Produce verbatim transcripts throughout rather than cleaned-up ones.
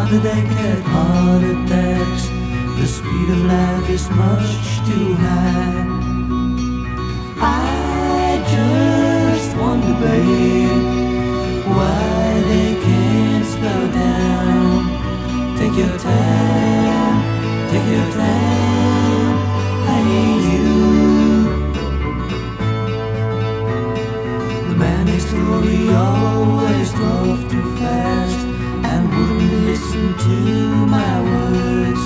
do they get heart attacks? The speed of life is much too high. I just wonder, babe, why they can't slow down. Take your time, take your time, hey you. The man next door, he always drove too fast and wouldn't listen to my words.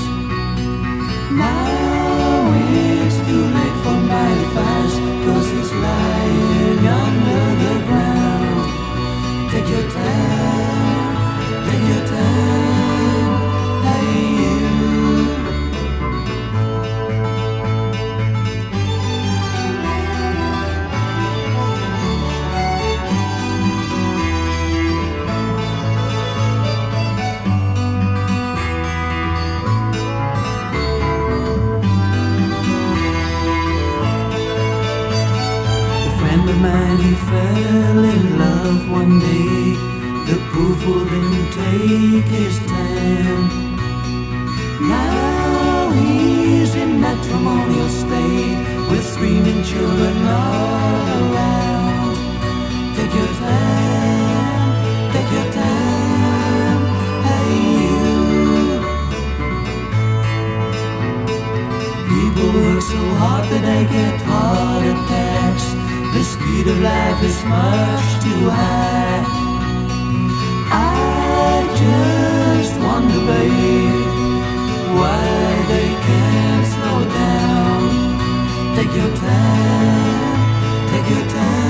Now it's too late for my advice, 'cause he's lying under the ground. Take your time, take your time, hey you. Of mine, he fell in love one day. The proof didn't take his time. Now he's in matrimonial state with screaming children all around. Take your time, take your time, hey you. People work so hard that they get heart attacks. The speed of life is much too high. I just wonder, babe, why they can't slow down. Take your time, take your time.